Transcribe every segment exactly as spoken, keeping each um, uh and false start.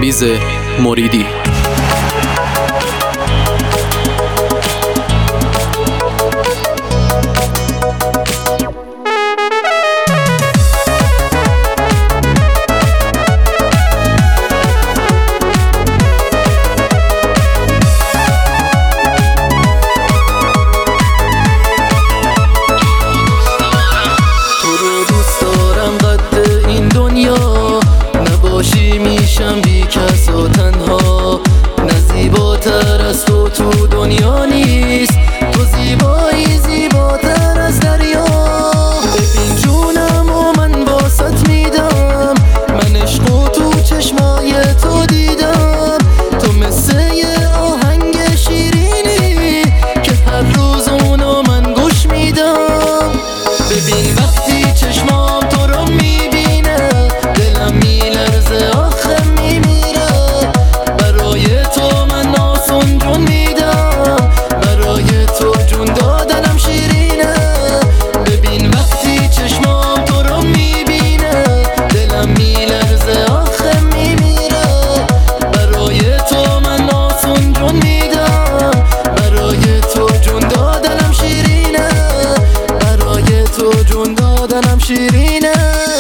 کامبیز مریدی. میشم بی کس و تنها، نه زیباتر از تو تو دنیا نیست. تو زیبایی زیباتر از دریا. ببین جونم و من باست میدم، من عشق و تو چشمای تو دیدم. تو مثل یه آهنگ شیرینی که هر روز اونو من گوش میدم. ببین وقتی چشمام تو رو میبینه دلم میلرزه، آخه میمیره. برای تو من آسون جون میدم، برای تو جون دادنم شیرینه. ببین وقتی چشمام تو رو میبینه دلم میلرزه، آخه میمیره. برای تو من آسون جون میدم، برای تو جون دادنم شیرینه. برای تو جون دادنم شیرینه.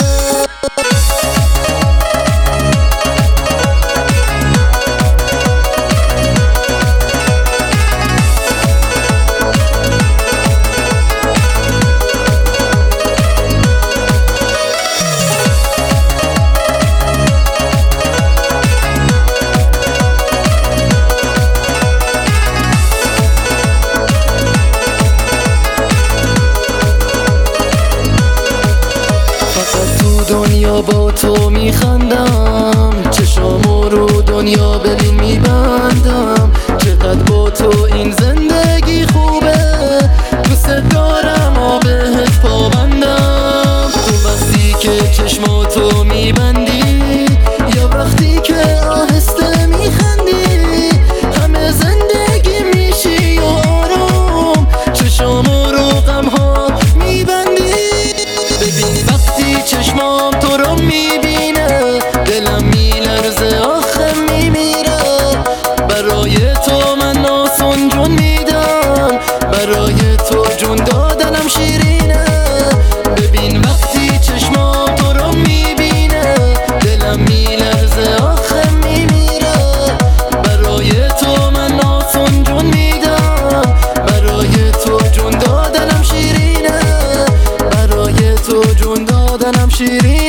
دنیا با تو میخندم، چشامو رو دنیا ببین میبندم. چقدر با تو این زندگی خوبه، دوست دارم و بهت پابندم. تو وقتی که چشماتو میبندی یا وقتی که آهسته میخندی، همه زندگی میشی و آروم، چشامو رو غمها میبندی. ببین وقتی چشمام تو رو میبینه دلم میلرزه، آخه میمیره. برای تو من آسون جون میدم، برای تو جون دادنم شیرینه. ببین وقتی چشمام تو رو میبینه دلم میلرزه، آخه میمیره. برای تو من آسون جون میدم، برای تو جون دادنم شیرینه. برای تو جون دادنم شیرینه.